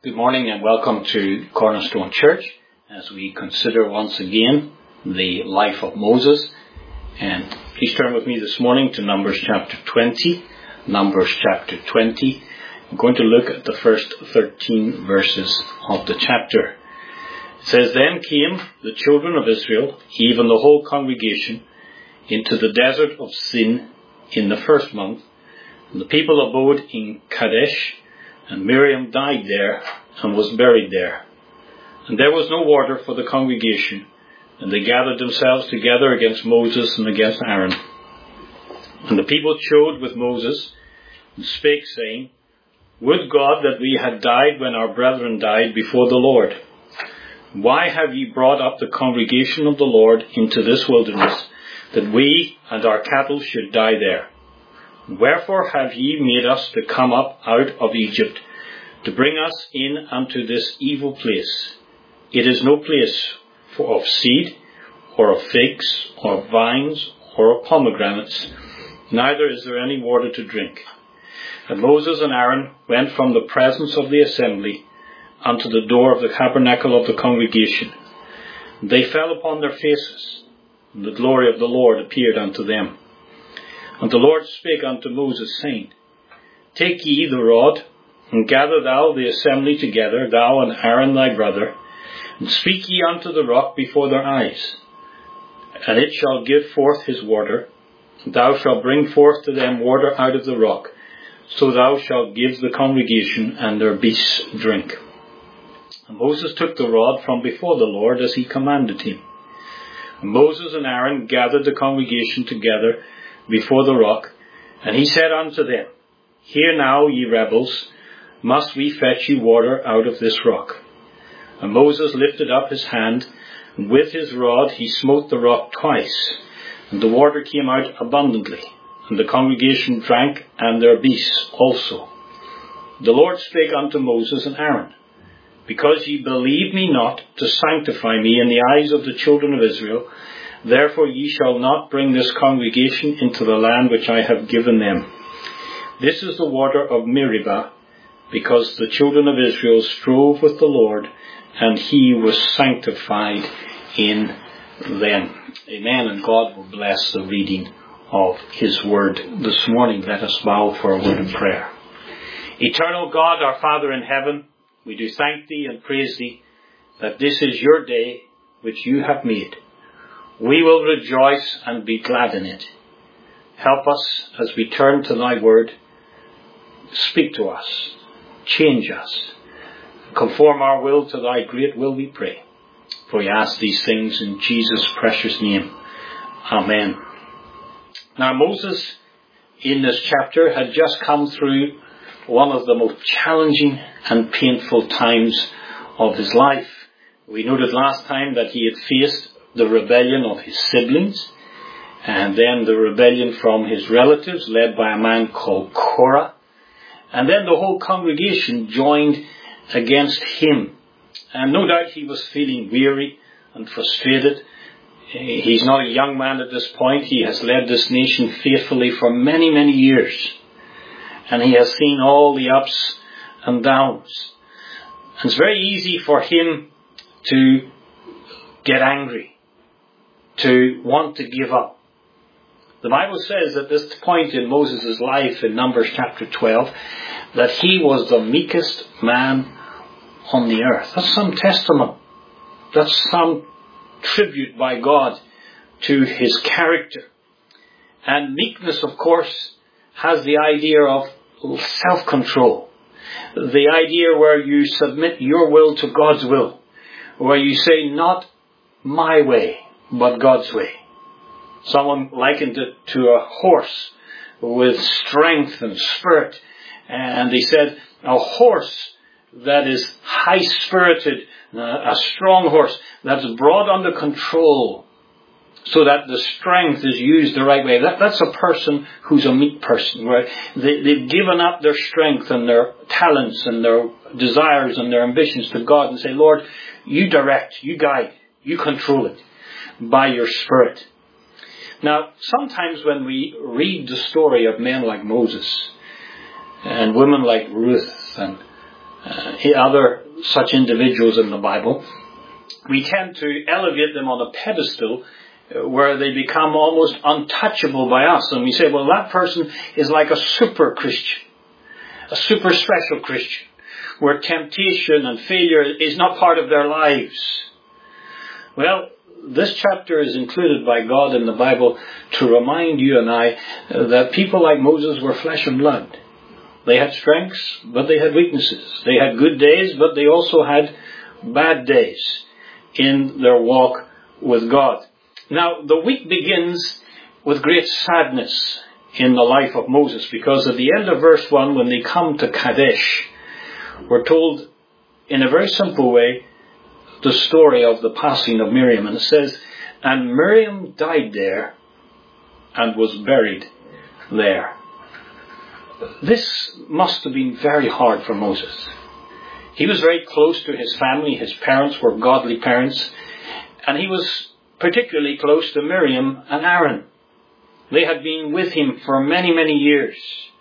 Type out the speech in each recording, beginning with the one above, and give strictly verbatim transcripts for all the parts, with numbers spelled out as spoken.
Good morning and welcome to Cornerstone Church as we consider once again the life of Moses. And please turn with me this morning to Numbers chapter twenty. Numbers chapter twenty. I'm going to look at the first thirteen verses of the chapter. It says, Then came the children of Israel, even the whole congregation, into the desert of Sin in the first month. And the people abode in Kadesh, and Miriam died there and was buried there. And there was no water for the congregation, and they gathered themselves together against Moses and against Aaron. And the people chode with Moses, and spake, saying, Would God that we had died when our brethren died before the Lord. Why have ye brought up the congregation of the Lord into this wilderness, that we and our cattle should die there? Wherefore have ye made us to come up out of Egypt, to bring us in unto this evil place? It is no place for of seed, or of figs, or of vines, or of pomegranates, neither is there any water to drink. And Moses and Aaron went from the presence of the assembly unto the door of the tabernacle of the congregation. They fell upon their faces, and the glory of the Lord appeared unto them. And the Lord spake unto Moses, saying, Take ye the rod, and gather thou the assembly together, thou and Aaron thy brother, and speak ye unto the rock before their eyes. And it shall give forth his water, and thou shalt bring forth to them water out of the rock, so thou shalt give the congregation and their beasts drink. And Moses took the rod from before the Lord as he commanded him. And Moses and Aaron gathered the congregation together before the rock, and he said unto them, Hear now, ye rebels, must we fetch you water out of this rock? And Moses lifted up his hand, and with his rod he smote the rock twice, and the water came out abundantly, and the congregation drank, and their beasts also. The Lord spake unto Moses and Aaron, Because ye believe me not to sanctify me in the eyes of the children of Israel, therefore ye shall not bring this congregation into the land which I have given them. This is the water of Meribah, because the children of Israel strove with the Lord, and he was sanctified in them. Amen. And God will bless the reading of his word this morning. Let us bow for a word of prayer. Eternal God, our Father in heaven, we do thank thee and praise thee that this is your day which you have made. We will rejoice and be glad in it. Help us as we turn to thy word. Speak to us. Change us. Conform our will to thy great will, we pray. For we ask these things in Jesus' precious name. Amen. Now Moses, in this chapter, had just come through one of the most challenging and painful times of his life. We noted last time that he had faced the rebellion of his siblings, and then the rebellion from his relatives, led by a man called Korah, and then the whole congregation joined against him. And no doubt he was feeling weary and frustrated. He's not a young man at this point. He has led this nation faithfully for many, many years, and he has seen all the ups and downs. And it's very easy for him to get angry, to want to give up. The Bible says at this point in Moses' life in Numbers chapter twelve that he was the meekest man on the earth. That's some testament. That's some tribute by God to his character. And meekness, of course, has the idea of self-control. The idea where you submit your will to God's will. Where you say, not my way, but God's way. Someone likened it to a horse with strength and spirit. And they said, a horse that is high-spirited, uh, a strong horse that's brought under control so that the strength is used the right way. That, that's a person who's a meek person, where they, they've given up their strength and their talents and their desires and their ambitions to God and say, Lord, you direct, you guide, you control it by your Spirit. Now, sometimes when we read the story of men like Moses and women like Ruth and uh, other such individuals in the Bible, we tend to elevate them on a pedestal where they become almost untouchable by us. And we say, well, that person is like a super Christian, a super special Christian, where temptation and failure is not part of their lives. Well, this chapter is included by God in the Bible to remind you and I that people like Moses were flesh and blood. They had strengths, but they had weaknesses. They had good days, but they also had bad days in their walk with God. Now, the week begins with great sadness in the life of Moses, because at the end of verse one, when they come to Kadesh, we're told in a very simple way the story of the passing of Miriam. And it says, and Miriam died there and was buried there. This must have been very hard for Moses. He was very close to his family. His parents were godly parents. And he was particularly close to Miriam and Aaron. They had been with him for many, many years.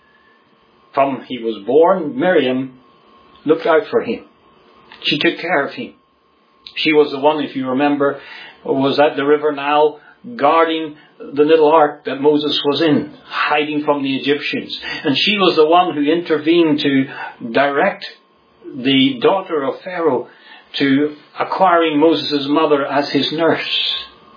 From he was born, Miriam looked out for him. She took care of him. She was the one, if you remember, was at the river Nile guarding the little ark that Moses was in, hiding from the Egyptians. And she was the one who intervened to direct the daughter of Pharaoh to acquiring Moses' mother as his nurse.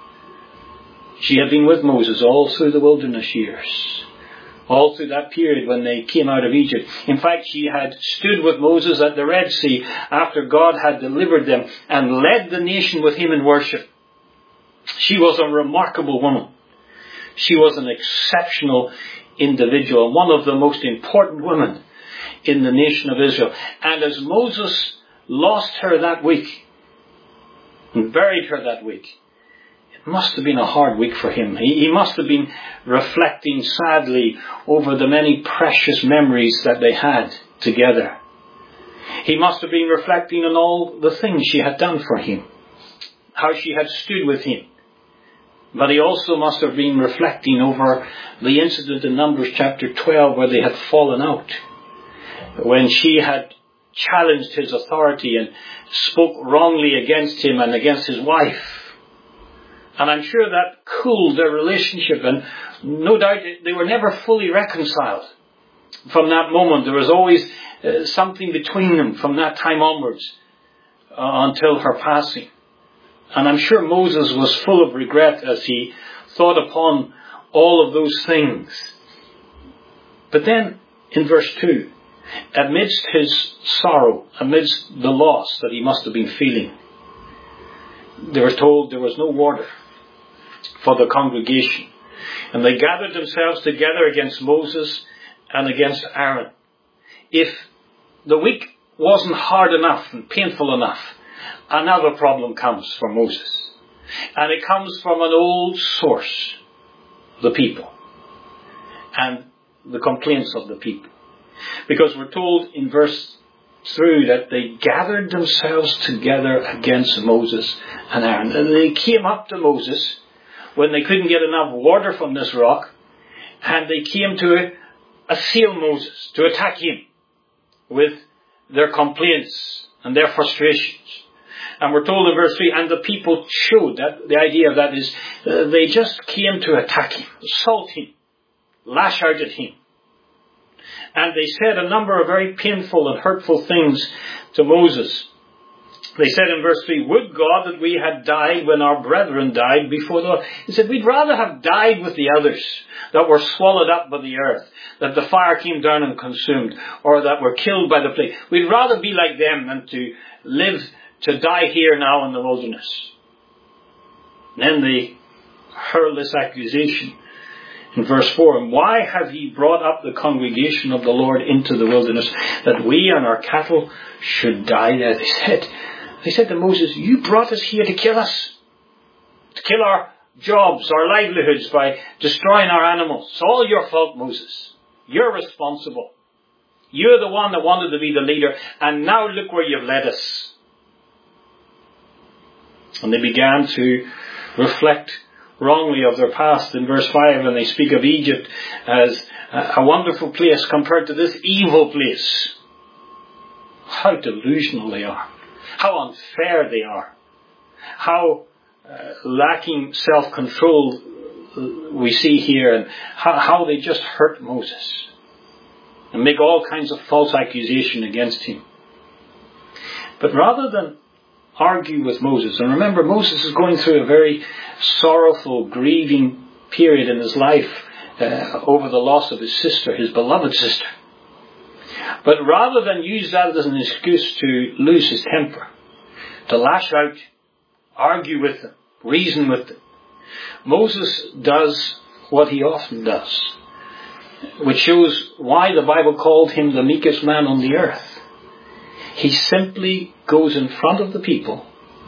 She had been with Moses all through the wilderness years, all through that period when they came out of Egypt. In fact, she had stood with Moses at the Red Sea after God had delivered them and led the nation with him in worship. She was a remarkable woman. She was an exceptional individual, one of the most important women in the nation of Israel. And as Moses lost her that week and buried her that week, it must have been a hard week for him. He, he must have been reflecting sadly over the many precious memories that they had together. He must have been reflecting on all the things she had done for him, how she had stood with him. But he also must have been reflecting over the incident in Numbers chapter twelve where they had fallen out, when she had challenged his authority and spoke wrongly against him and against his wife. And I'm sure that cooled their relationship, and no doubt they were never fully reconciled. From that moment, there was always uh, something between them from that time onwards uh, until her passing. And I'm sure Moses was full of regret as he thought upon all of those things. But then, in verse two, amidst his sorrow, amidst the loss that he must have been feeling, they were told there was no water for the congregation. And they gathered themselves together against Moses and against Aaron. If the week wasn't hard enough and painful enough, another problem comes for Moses. And it comes from an old source, the people, and the complaints of the people. Because we're told in verse three that they gathered themselves together against Moses and Aaron. And they came up to Moses when they couldn't get enough water from this rock, and they came to assail Moses, to attack him with their complaints and their frustrations. And we're told in verse three, and the people showed that, the idea of that is, uh, they just came to attack him, assault him, lash out at him. And they said a number of very painful and hurtful things to Moses. They said in verse three, would God that we had died when our brethren died before the Lord. He said, we'd rather have died with the others that were swallowed up by the earth, that the fire came down and consumed, or that were killed by the plague. We'd rather be like them than to live, to die here now in the wilderness. Then they hurl this accusation in verse four, and why have ye brought up the congregation of the Lord into the wilderness, that we and our cattle should die there? They said, they said to Moses, you brought us here to kill us, to kill our jobs, our livelihoods by destroying our animals. It's all your fault, Moses. You're responsible. You're the one that wanted to be the leader, and now look where you've led us. And they began to reflect wrongly of their past. In verse five, when they speak of Egypt as a wonderful place compared to this evil place. how delusional they are, how unfair they are, how uh, lacking self-control we see here, and how, how they just hurt Moses and make all kinds of false accusation against him. But rather than argue with Moses, and remember, Moses is going through a very sorrowful, grieving period in his life uh, over the loss of his sister, his beloved sister. But rather than use that as an excuse to lose his temper, to lash out, argue with them, reason with them, Moses does what he often does, which shows why the Bible called him the meekest man on the earth. He simply goes in front of the people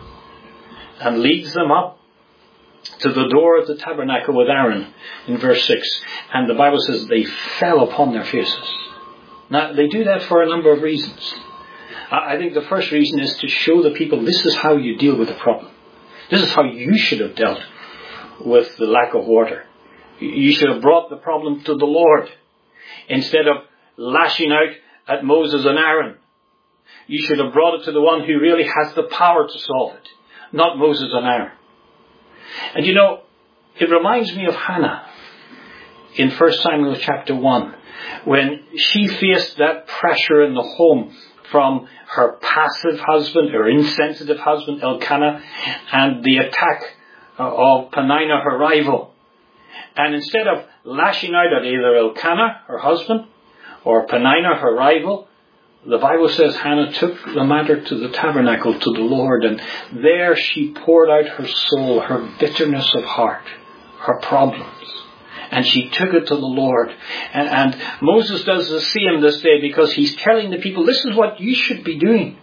and leads them up to the door of the tabernacle with Aaron in verse six. And the Bible says they fell upon their faces. Now, they do that for a number of reasons. I think the first reason is to show the people this is how you deal with the problem. This is how you should have dealt with the lack of water. You should have brought the problem to the Lord instead of lashing out at Moses and Aaron. You should have brought it to the one who really has the power to solve it, not Moses and Aaron. And you know, it reminds me of Hannah in First Samuel chapter one, when she faced that pressure in the home from her passive husband, her insensitive husband Elkanah, and the attack of Peninnah, her rival. And instead of lashing out at either Elkanah, her husband, or Peninnah, her rival, the Bible says Hannah took the matter to the tabernacle, to the Lord, and there she poured out her soul, her bitterness of heart, her problems. And she took it to the Lord. And, and Moses does the same this day, because he's telling the people, this is what you should be doing.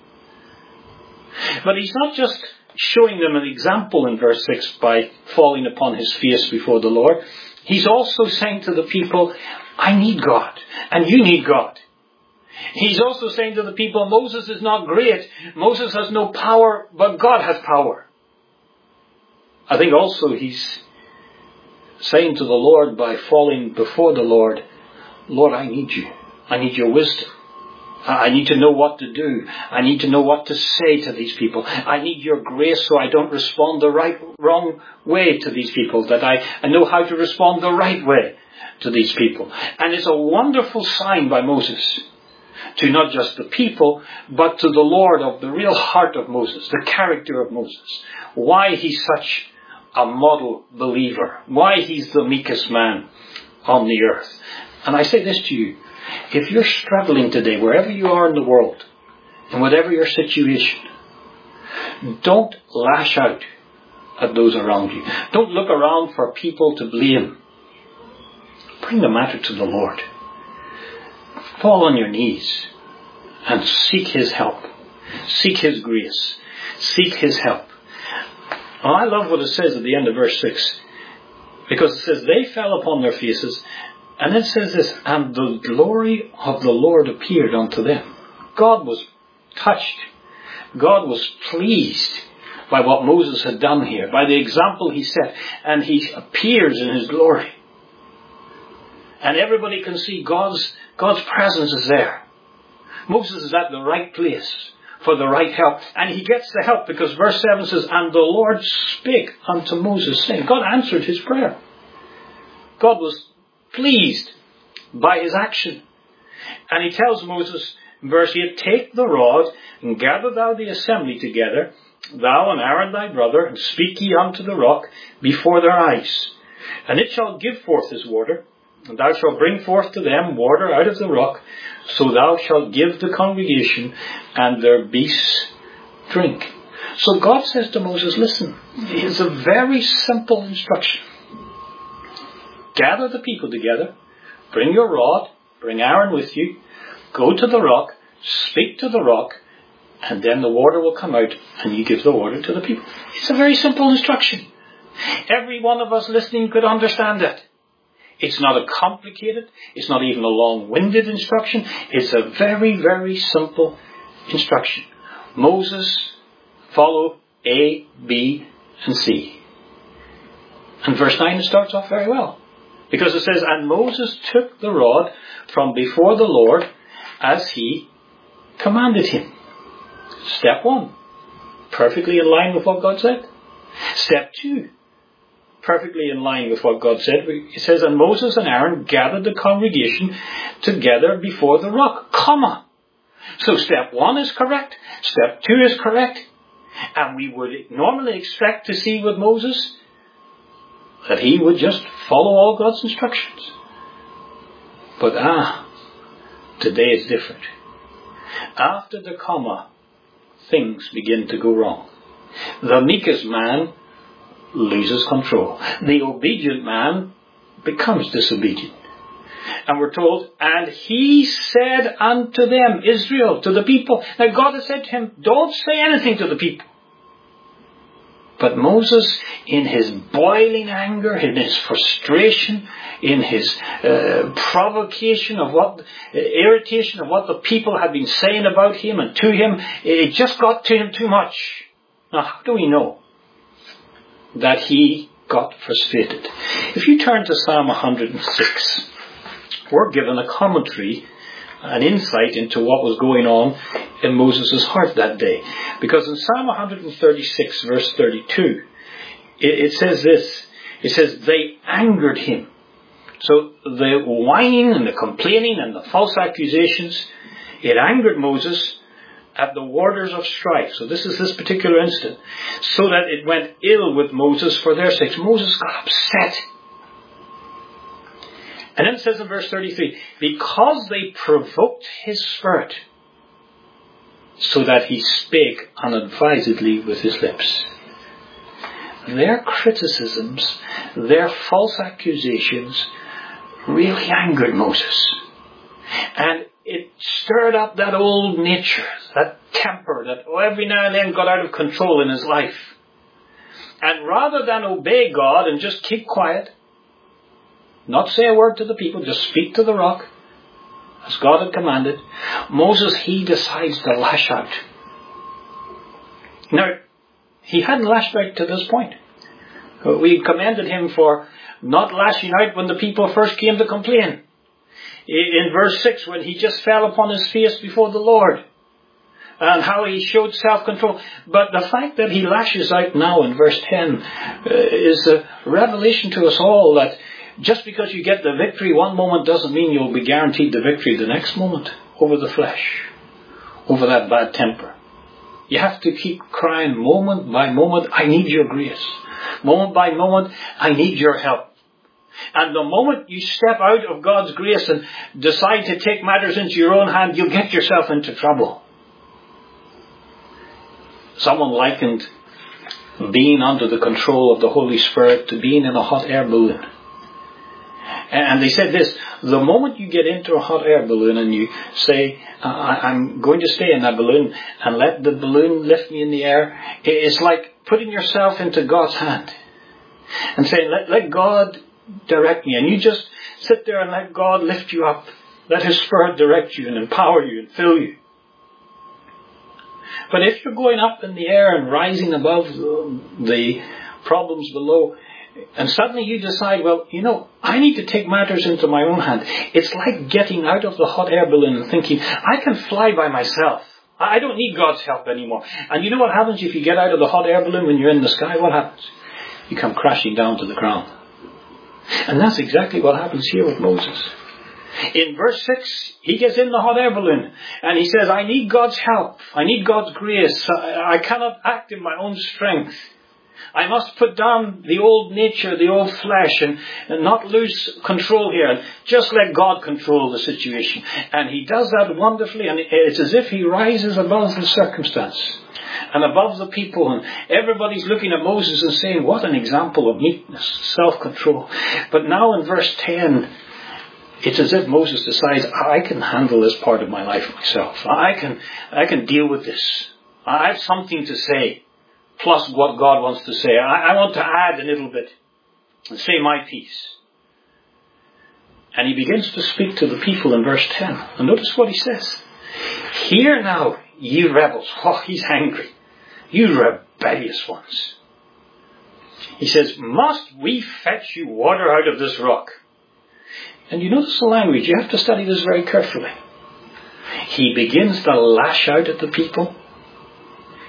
But he's not just showing them an example in verse six by falling upon his face before the Lord. He's also saying to the people, I need God, and you need God. He's also saying to the people, Moses is not great. Moses has no power, but God has power. I think also he's saying to the Lord by falling before the Lord, Lord, I need you. I need your wisdom. I need to know what to do. I need to know what to say to these people. I need your grace so I don't respond the right, wrong way to these people, that I, I know how to respond the right way to these people. And it's a wonderful sign by Moses to not just the people, but to the Lord, of the real heart of Moses, the character of Moses. Why he's such a model believer. Why he's the meekest man on the earth. And I say this to you. If you're struggling today, wherever you are in the world, and whatever your situation, don't lash out at those around you. Don't look around for people to blame. Bring the matter to the Lord. Fall on your knees and seek his help. Seek his grace. Seek his help. And I love what it says at the end of verse six. Because it says, they fell upon their faces. And it says this, and the glory of the Lord appeared unto them. God was touched. God was pleased by what Moses had done here, by the example he set. And he appears in his glory. And everybody can see God's, God's presence is there. Moses is at the right place for the right help. And he gets the help because verse seven says, and the Lord spake unto Moses, saying, God answered his prayer. God was pleased by his action. And he tells Moses, verse eight, take the rod, and gather thou the assembly together, thou and Aaron thy brother, and speak ye unto the rock before their eyes. And it shall give forth his water, and thou shalt bring forth to them water out of the rock, so thou shalt give the congregation and their beasts drink. So God says to Moses, listen, it's a very simple instruction. Gather the people together, bring your rod, bring Aaron with you, go to the rock, speak to the rock, and then the water will come out and you give the water to the people. It's a very simple instruction. Every one of us listening could understand that. It's not a complicated, it's not even a long-winded instruction. It's a very, very simple instruction. Moses, follow A, B, and C. And verse nine starts off very well. Because it says, and Moses took the rod from before the Lord as he commanded him. Step one, perfectly in line with what God said. Step two, perfectly in line with what God said. It says, and Moses and Aaron gathered the congregation together before the rock, comma. So step one is correct. Step two is correct. And we would normally expect to see with Moses that he would just follow all God's instructions. But ah, today it's different. After the comma, things begin to go wrong. The meekest man loses control. The obedient man becomes disobedient. And we're told, and he said unto them, Israel, to the people. Now God has said to him, don't say anything to the people. But Moses, in his boiling anger, in his frustration, in his uh, provocation of what, uh, irritation of what the people had been saying about him and to him, it just got to him too much. Now, how do we know that he got frustrated? If you turn to Psalm one hundred six, we're given a commentary, an insight into what was going on in Moses' heart that day. Because in Psalm one hundred thirty-six, verse thirty-two, it, it says this. It says, they angered him. So the whining and the complaining and the false accusations, it angered Moses at the waters of strife. So this is this particular instant. So that it went ill with Moses for their sakes. Moses got upset. And then it says in verse thirty-three, because they provoked his spirit, so that he spake unadvisedly with his lips. Their criticisms, their false accusations really angered Moses. And it stirred up that old nature, that temper that every now and then got out of control in his life. And rather than obey God and just keep quiet, not say a word to the people, just speak to the rock, as God had commanded, Moses, he decides to lash out. Now, he hadn't lashed out to this point. We commended him for not lashing out when the people first came to complain. In verse six, when he just fell upon his face before the Lord, and how he showed self-control. But the fact that he lashes out now in verse ten uh, is a revelation to us all that just because you get the victory one moment doesn't mean you'll be guaranteed the victory the next moment over the flesh, over that bad temper. You have to keep crying moment by moment, I need your grace. Moment by moment, I need your help. And the moment you step out of God's grace and decide to take matters into your own hand, you'll get yourself into trouble. Someone likened being under the control of the Holy Spirit to being in a hot air balloon. And they said this, the moment you get into a hot air balloon and you say, I'm going to stay in that balloon and let the balloon lift me in the air, it's like putting yourself into God's hand and saying, let, let God direct me. And you just sit there and let God lift you up. Let His Spirit direct you and empower you and fill you. But if you're going up in the air and rising above the problems below, and suddenly you decide, well, you know, I need to take matters into my own hand. It's like getting out of the hot air balloon and thinking, I can fly by myself. I don't need God's help anymore. And you know what happens if you get out of the hot air balloon when you're in the sky? What happens? You come crashing down to the ground. And that's exactly what happens here with Moses. In verse six, he gets in the hot air balloon and he says, I need God's help. I need God's grace. I, I cannot act in my own strength. I must put down the old nature, the old flesh, and, and not lose control here. And just let God control the situation. And he does that wonderfully, and it's as if he rises above the circumstance and above the people. And everybody's looking at Moses and saying, what an example of meekness, self-control. But now in verse ten, it's as if Moses decides, I can handle this part of my life myself. I can, I can deal with this. I have something to say. Plus what God wants to say. I, I want to add a little bit and say my piece. And he begins to speak to the people in verse ten. And notice what he says. Hear now, ye rebels. Oh, he's angry. You rebellious ones. He says, must we fetch you water out of this rock? And you notice the language. You have to study this very carefully. He begins to lash out at the people.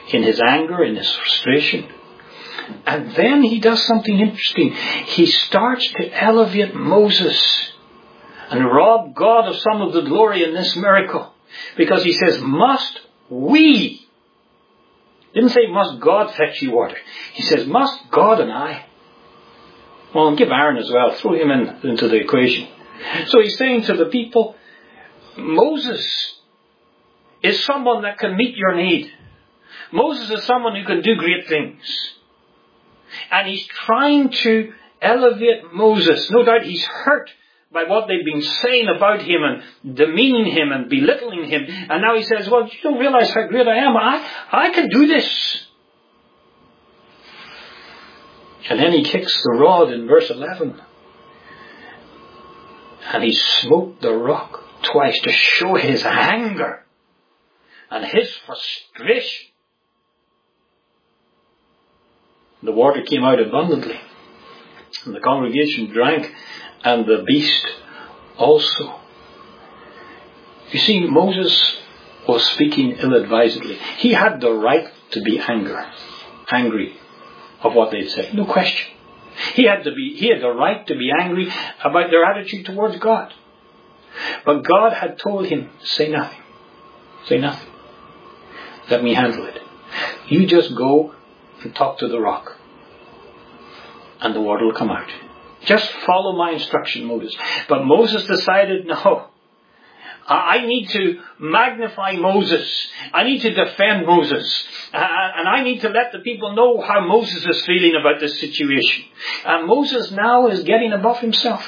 in his anger, in his frustration. And then he does something interesting. He starts to elevate Moses and rob God of some of the glory in this miracle. Because he says, must we? Didn't say, must God fetch you water? He says, must God and I? Well, and give Aaron as well. Throw him in, into the equation. So he's saying to the people, Moses is someone that can meet your need. Moses is someone who can do great things. And he's trying to elevate Moses. No doubt he's hurt by what they've been saying about him and demeaning him and belittling him. And now he says, well, you don't realize how great I am. I, I can do this. And then he kicks the rod in verse eleven. And he smote the rock twice to show his anger and his frustration. The water came out abundantly. And the congregation drank, and the beast also. You see, Moses was speaking ill-advisedly. He had the right to be angry, angry of what they'd said. No question. He had to be, he had the right to be angry about their attitude towards God. But God had told him, say nothing. Say nothing. Let me handle it. You just go and talk to the rock. And the water will come out. Just follow my instruction, Moses. But Moses decided, no. I need to magnify Moses. I need to defend Moses. And I need to let the people know how Moses is feeling about this situation. And Moses now is getting above himself.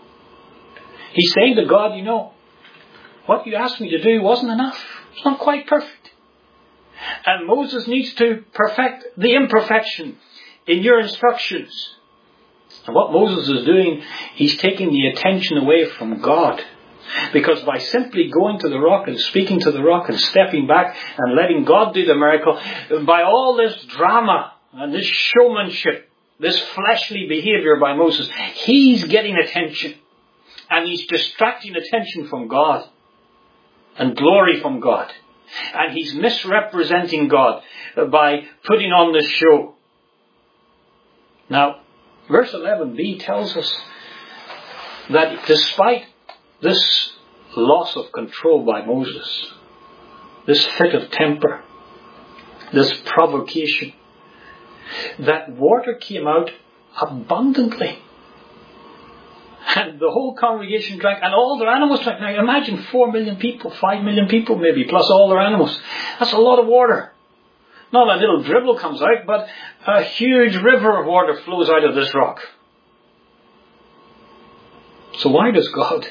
He's saying to God, you know, what you asked me to do wasn't enough. It's not quite perfect. And Moses needs to perfect the imperfection in your instructions. And what Moses is doing, he's taking the attention away from God. Because by simply going to the rock and speaking to the rock and stepping back and letting God do the miracle, by all this drama and this showmanship, this fleshly behavior by Moses, he's getting attention. And he's distracting attention from God and glory from God. And he's misrepresenting God by putting on this show. Now, verse eleven b tells us that despite this loss of control by Moses, this fit of temper, this provocation, that water came out abundantly. And the whole congregation drank, and all their animals drank. Now imagine four million people, five million people maybe, plus all their animals. That's a lot of water. Not a little dribble comes out, but a huge river of water flows out of this rock. So why does God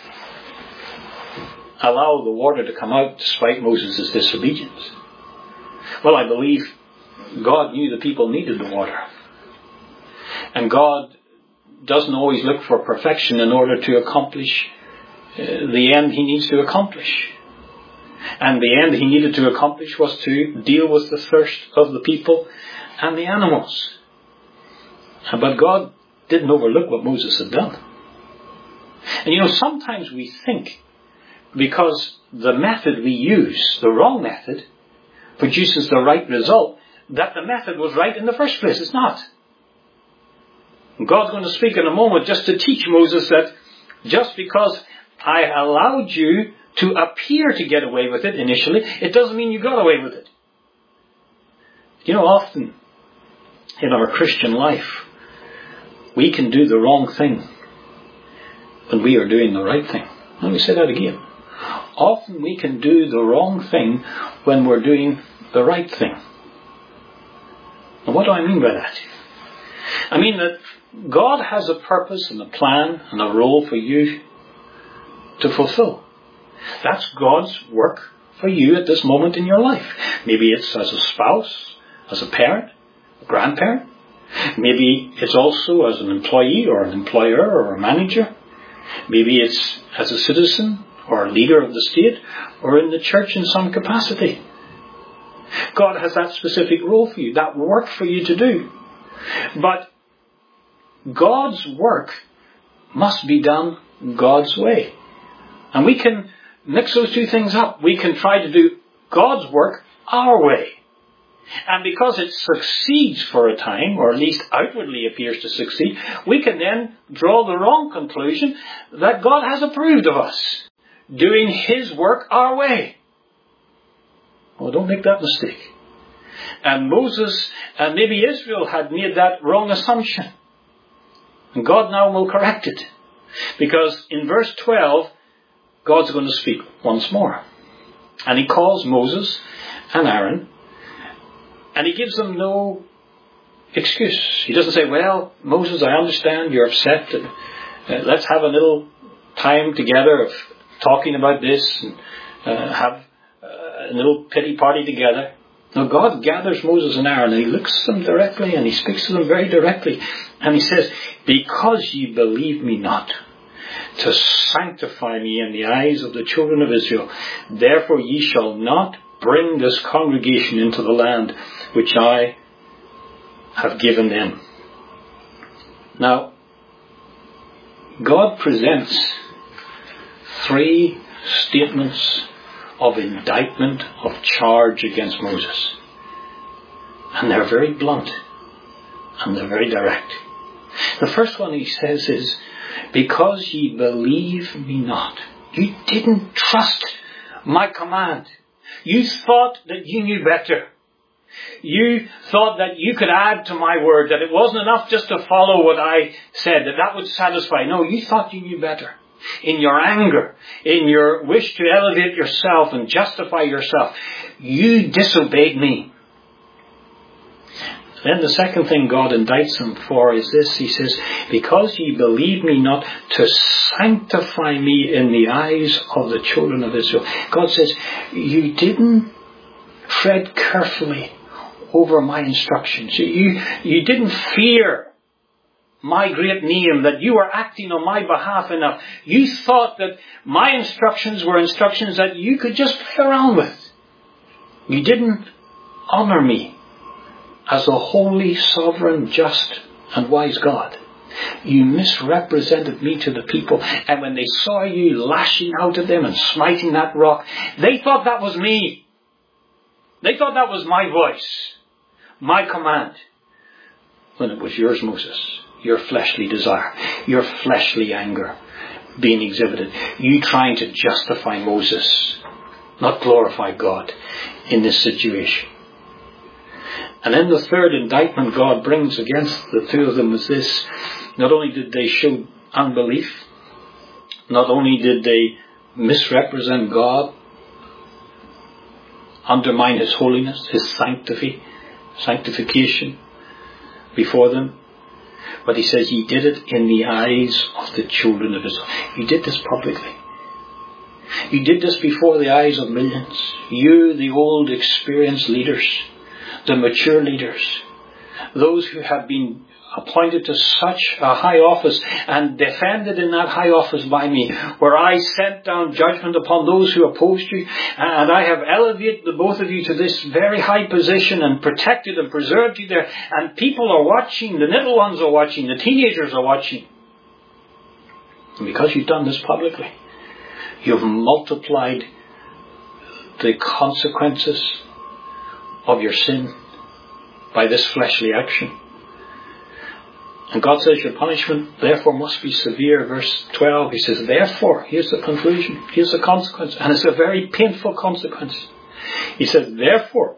allow the water to come out despite Moses' disobedience? Well, I believe God knew the people needed the water. And God doesn't always look for perfection in order to accomplish uh, the end he needs to accomplish. And the end he needed to accomplish was to deal with the thirst of the people and the animals. But God didn't overlook what Moses had done. And you know, sometimes we think because the method we use, the wrong method, produces the right result, that the method was right in the first place. It's not. God's going to speak in a moment just to teach Moses that just because I allowed you to appear to get away with it initially, it doesn't mean you got away with it. You know, often in our Christian life, we can do the wrong thing when we are doing the right thing. Let me say that again. Often we can do the wrong thing when we're doing the right thing. Now, what do I mean by that? I mean that God has a purpose and a plan and a role for you to fulfill. That's God's work for you at this moment in your life. Maybe it's as a spouse, as a parent, a grandparent. Maybe it's also as an employee or an employer or a manager. Maybe it's as a citizen or a leader of the state or in the church in some capacity. God has that specific role for you, that work for you to do. But God's work must be done God's way. And we can mix those two things up. We can try to do God's work our way. And because it succeeds for a time, or at least outwardly appears to succeed, we can then draw the wrong conclusion that God has approved of us, doing His work our way. Well, don't make that mistake. And Moses and maybe Israel had made that wrong assumption. And God now will correct it. Because in verse twelve, God's going to speak once more. And He calls Moses and Aaron. And He gives them no excuse. He doesn't say, well, Moses, I understand you're upset. And, uh, let's have a little time together of talking about this. And uh, have uh, a little pity party together. No, God gathers Moses and Aaron and He looks at them directly and He speaks to them very directly. And He says, because ye believe me not, to sanctify me in the eyes of the children of Israel, therefore ye shall not bring this congregation into the land which I have given them. Now, God presents three statements of indictment, of charge against Moses. And they're very blunt. And they're very direct. The first one He says is, because ye believe me not. You didn't trust my command. You thought that you knew better. You thought that you could add to my word, that it wasn't enough just to follow what I said, that that would satisfy. No, you thought you knew better. In your anger, in your wish to elevate yourself and justify yourself, you disobeyed me. Then the second thing God indicts them for is this. He says, because ye believe me not, to sanctify me in the eyes of the children of Israel. God says, you didn't tread carefully over my instructions. You, you didn't fear my great name, that you were acting on my behalf enough. You thought that my instructions were instructions that you could just play around with. You didn't honor me as a holy, sovereign, just and wise God. You misrepresented me to the people, and when they saw you lashing out at them and smiting that rock, they thought that was me. They thought that was my voice, my command, when it was yours, Moses. Your fleshly desire, your fleshly anger being exhibited. You trying to justify Moses, not glorify God in this situation. And then the third indictment God brings against the two of them is this. Not only did they show unbelief, not only did they misrepresent God, undermine His holiness, His sanctity, sanctification before them, but He says, ye did it in the eyes of the children of Israel. You did this publicly. You did this before the eyes of millions. You, the old experienced leaders, the mature leaders, those who have been appointed to such a high office and defended in that high office by me, where I sent down judgment upon those who opposed you, and I have elevated the both of you to this very high position and protected and preserved you there, and people are watching, the little ones are watching, the teenagers are watching. And because you've done this publicly, you've multiplied the consequences of your sin by this fleshly action. And God says your punishment therefore must be severe. Verse twelve, He says, therefore, here's the conclusion, here's the consequence, and it's a very painful consequence. He says, therefore,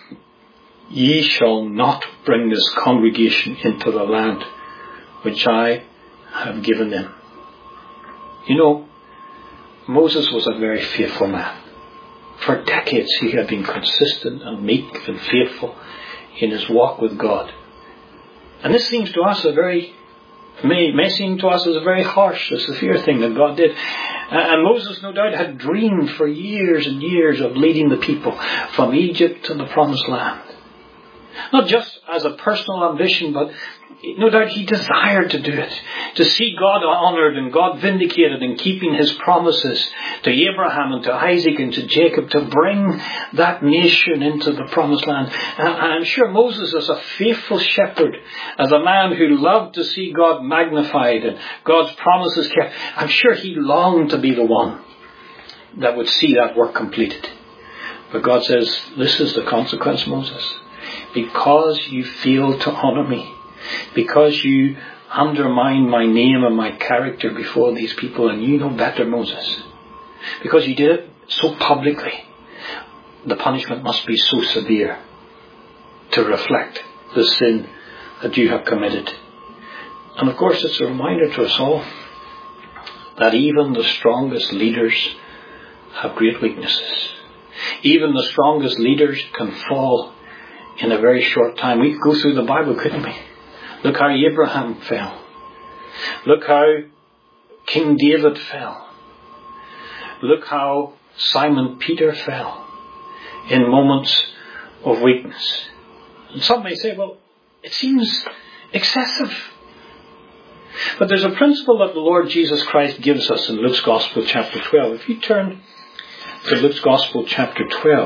ye shall not bring this congregation into the land which I have given them. You know, Moses was a very faithful man. For decades he had been consistent and meek and faithful in his walk with God. And this seems to us a very, may, may seem to us as a very harsh, a severe thing that God did. And Moses, no doubt, had dreamed for years and years of leading the people from Egypt to the Promised Land. Not just as a personal ambition, but no doubt he desired to do it. To see God honoured and God vindicated in keeping His promises to Abraham and to Isaac and to Jacob, to bring that nation into the Promised Land. And I'm sure Moses, as a faithful shepherd, as a man who loved to see God magnified and God's promises kept, I'm sure he longed to be the one that would see that work completed. But God says, this is the consequence, Moses. because you failed to honor me, because you undermined my name and my character before these people, and you know better, Moses, because you did it so publicly, the punishment must be so severe to reflect the sin that you have committed. And of course, it's a reminder to us all that even the strongest leaders have great weaknesses. Even the strongest leaders can fall in a very short time. We could go through the Bible, couldn't we? Look how Abraham fell. Look how King David fell. Look how Simon Peter fell in moments of weakness. And some may say, well, it seems excessive. But there's a principle that the Lord Jesus Christ gives us in Luke's Gospel chapter twelve. If you turn to Luke's Gospel chapter twelve.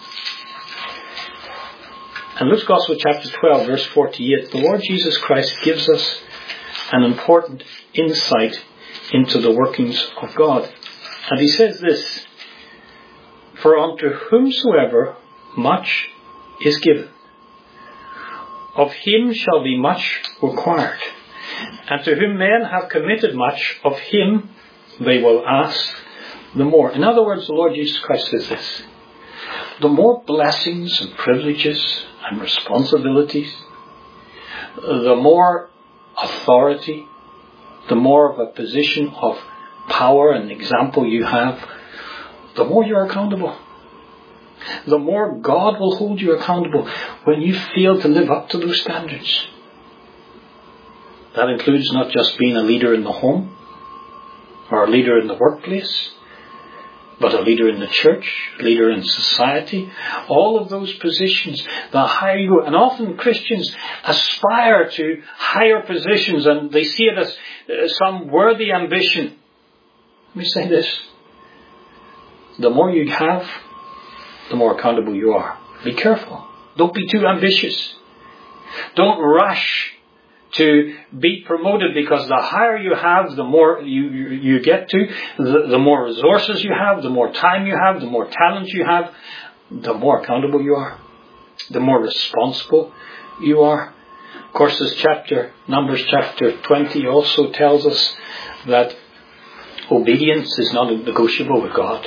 And Luke's Gospel chapter twelve verse forty-eight, the Lord Jesus Christ gives us an important insight into the workings of God. And he says this, "For unto whomsoever much is given, of him shall be much required. And to whom men have committed much, of him they will ask the more." In other words, the Lord Jesus Christ says this: the more blessings and privileges and responsibilities, the more authority, the more of a position of power and example you have, the more you're accountable. The more God will hold you accountable when you fail to live up to those standards. That includes not just being a leader in the home or a leader in the workplace, but a leader in the church, a leader in society. All of those positions, the higher you go. And often Christians aspire to higher positions and they see it as uh, some worthy ambition. Let me say this. The more you have, the more accountable you are. Be careful. Don't be too ambitious. Don't rush to be promoted, because the higher you have, the more you, you, you get to, the, the more resources you have, the more time you have, the more talent you have, the more accountable you are, the more responsible you are. Of course, this chapter, Numbers chapter twenty, also tells us that obedience is not negotiable with God.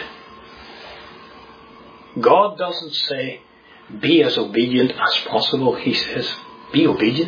God doesn't say, be as obedient as possible. He says, be obedient.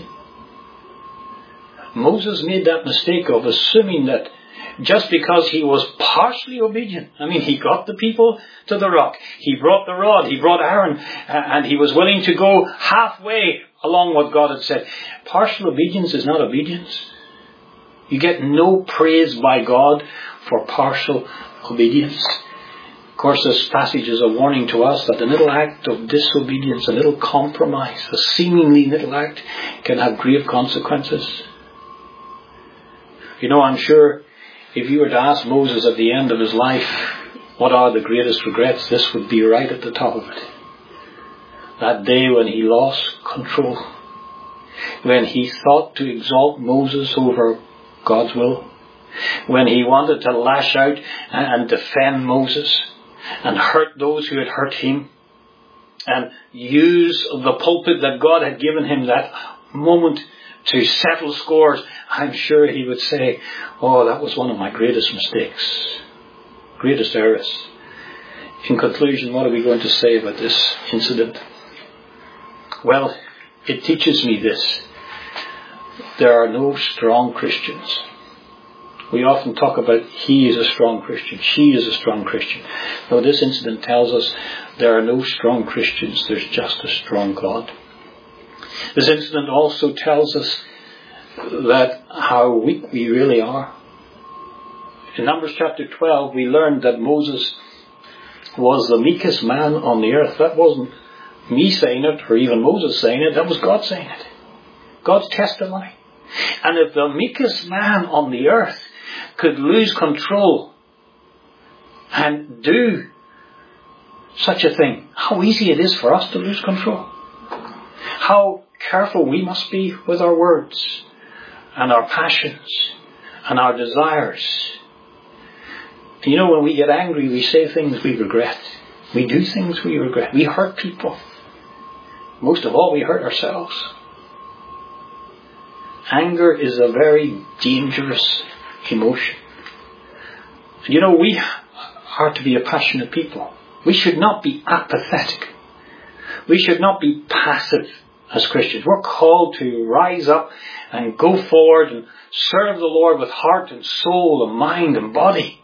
Moses made that mistake of assuming that just because he was partially obedient, I mean, he got the people to the rock, he brought the rod, he brought Aaron, and he was willing to go halfway along what God had said. Partial obedience is not obedience. You get no praise by God for partial obedience. Of course, this passage is a warning to us that a little act of disobedience, a little compromise, a seemingly little act can have grave consequences. You know, I'm sure if you were to ask Moses at the end of his life, what are the greatest regrets, this would be right at the top of it. That day when he lost control, when he thought to exalt Moses over God's will, when he wanted to lash out and defend Moses and hurt those who had hurt him, and use the pulpit that God had given him that moment to settle scores, I'm sure he would say, oh, that was one of my greatest mistakes, greatest errors. In conclusion, what are we going to say about this incident? Well, it teaches me this. There are no strong Christians. We often talk about he is a strong Christian, she is a strong Christian. No, this incident tells us there are no strong Christians, there's just a strong God. This incident also tells us that how weak we really are. In Numbers chapter twelve, we learned that Moses was the meekest man on the earth. That wasn't me saying it or even Moses saying it, that was God saying it. God's testimony. And if the meekest man on the earth could lose control and do such a thing, how easy it is for us to lose control. How careful we must be with our words and our passions and our desires. You know, when we get angry, we say things we regret. We do things we regret. We hurt people. most of all we hurt ourselves. Anger is a very dangerous emotion. You know, we are to be a passionate people. We should not be apathetic. We should not be passive as Christians. We're called to rise up and go forward and serve the Lord with heart and soul and mind and body.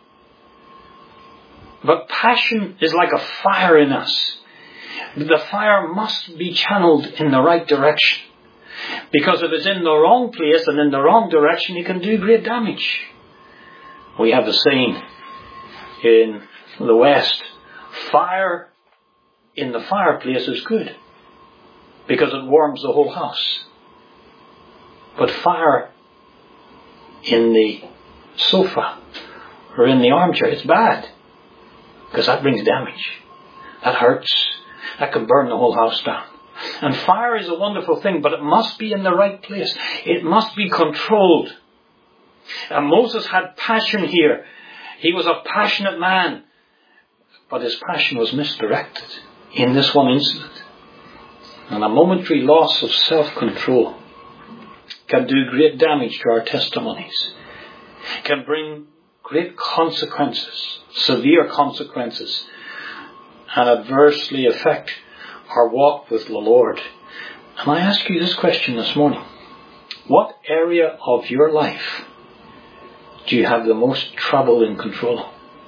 But passion is like a fire in us. The fire must be channeled in the right direction. Because if it's in the wrong place and in the wrong direction, it can do great damage. We have the saying in the West, fire in the fireplace is good because it warms the whole house. But fire in the sofa or in the armchair, it's bad because that brings damage. That hurts. That can burn the whole house down. And fire is a wonderful thing, but it must be in the right place. It must be controlled. And Moses had passion here. He was a passionate man. But his passion was misdirected in this one incident. And a momentary loss of self-control can do great damage to our testimonies. Can bring great consequences, severe consequences, and adversely affect our walk with the Lord. And I ask you this question this morning. What area of your life do you have the most trouble in controlling?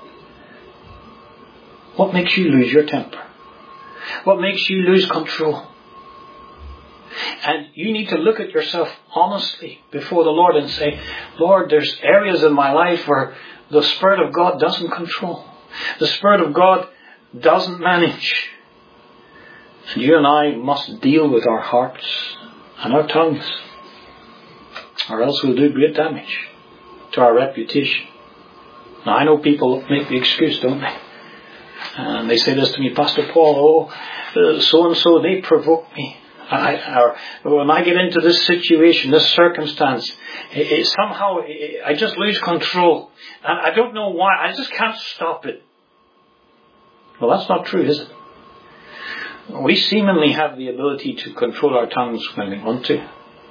What makes you lose your temper? What makes you lose control? And you need to look at yourself honestly before the Lord and say, Lord, there's areas in my life where the Spirit of God doesn't control. The Spirit of God doesn't manage. And you and I must deal with our hearts and our tongues, or else we'll do great damage to our reputation. Now I know people make the excuse, don't they? And they say this to me, Pastor Paul, oh, so and so, they provoke me. I, or when I get into this situation, this circumstance, it, it, somehow it, I just lose control. And I don't know why. I just can't stop it. Well, that's not true, is it? We seemingly have the ability to control our tongues when we want to.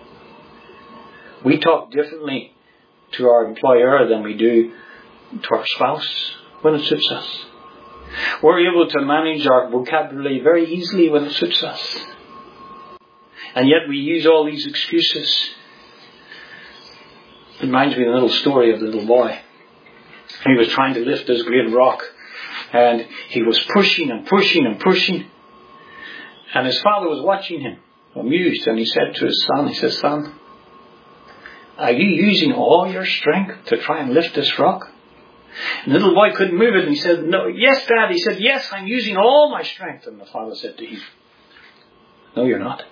We talk differently to our employer than we do to our spouse when it suits us. We're able to manage our vocabulary very easily when it suits us. And yet we use all these excuses. It reminds me of the little story of the little boy. He was trying to lift this great rock. And he was pushing and pushing and pushing. And his father was watching him, amused. And he said to his son, he says, son, are you using all your strength to try and lift this rock? And the little boy couldn't move it. And he said, no, yes, Dad. He said, yes, I'm using all my strength. And the father said to him, no, you're not.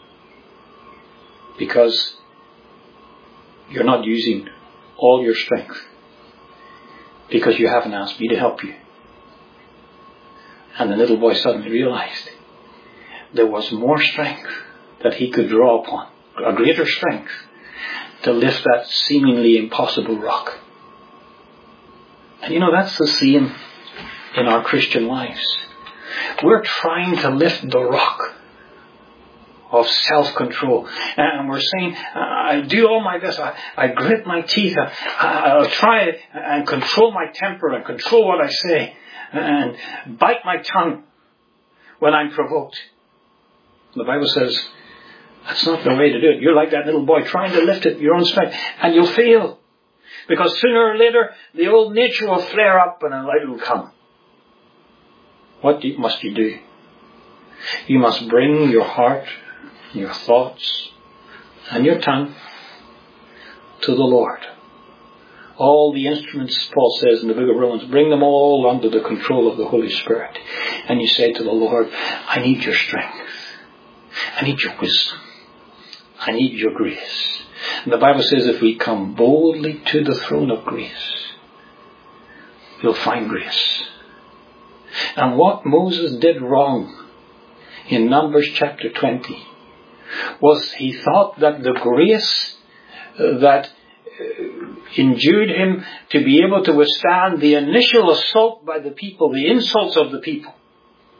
Because you're not using all your strength. Because you haven't asked me to help you. And the little boy suddenly realized there was more strength that he could draw upon. A greater strength to lift that seemingly impossible rock. And you know, that's the same in our Christian lives. We're trying to lift the rock of self-control. And we're saying, I do all my best. I, I grit my teeth. I, I'll try and control my temper and control what I say. And bite my tongue when I'm provoked. The Bible says, that's not the way to do it. You're like that little boy trying to lift it your own strength. And you'll fail. Because sooner or later, the old nature will flare up and a light will come. What do, must you do? You must bring your heart, your thoughts, and your tongue to the Lord. All the instruments, Paul says in the book of Romans, bring them all under the control of the Holy Spirit. And you say to the Lord, I need your strength. I need your wisdom. I need your grace. And the Bible says if we come boldly to the throne of grace, we'll find grace. And what Moses did wrong in Numbers chapter twenty was he thought that the grace that endued him to be able to withstand the initial assault by the people, the insults of the people,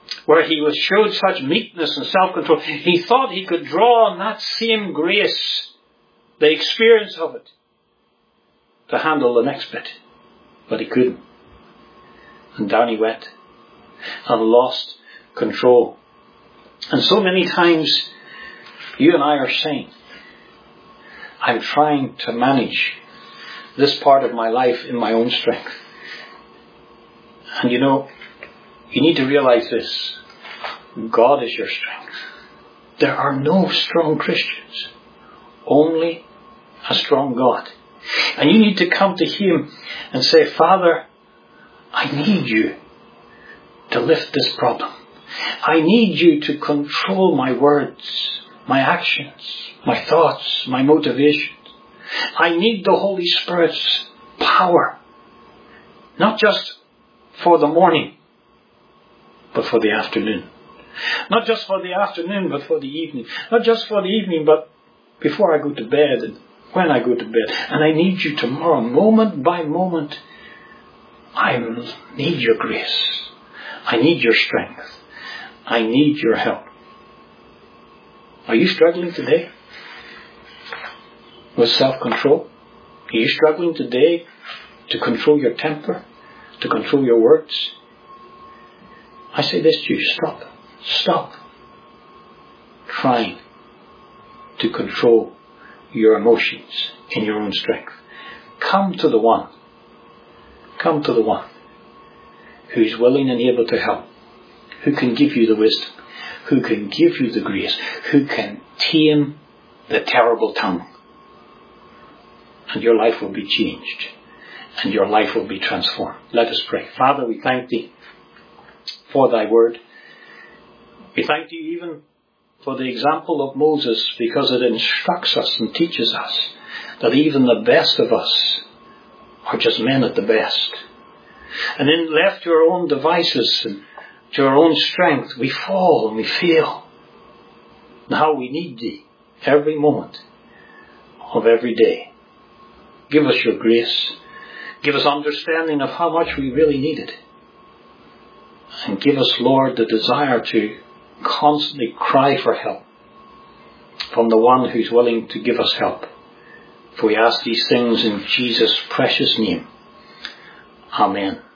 where he was showed such meekness and self-control, he thought he could draw on that same grace, the experience of it, to handle the next bit. But he couldn't. And down he went and lost control. And so many times you and I are saying, I'm trying to manage this part of my life in my own strength. And you know, you need to realize this. God is your strength. There are no strong Christians. Only a strong God. And you need to come to Him and say, Father, I need you to lift this problem. I need you to control my words, my actions, my thoughts, my motivations. I need the Holy Spirit's power. Not just for the morning, but for the afternoon. Not just for the afternoon, but for the evening. Not just for the evening, but before I go to bed and when I go to bed. And I need you tomorrow, moment by moment. I need your grace. I need your strength. I need your help. Are you struggling today with self-control? Are you struggling today to control your temper? To control your words? I say this to you, stop. Stop trying to control your emotions in your own strength. Come to the one. Come to the one who's willing and able to help, who can give you the wisdom, who can give you the grace, who can tame the terrible tongue. And your life will be changed, and your life will be transformed. Let us pray. Father, we thank Thee for Thy word. We thank Thee even for the example of Moses, because it instructs us and teaches us that even the best of us are just men at the best. And then left to our own devices and to our own strength, we fall and we fail. And how we need Thee every moment of every day. Give us your grace. Give us understanding of how much we really need it. And give us, Lord, the desire to constantly cry for help from the one who's willing to give us help. For we ask these things in Jesus' precious name. Amen.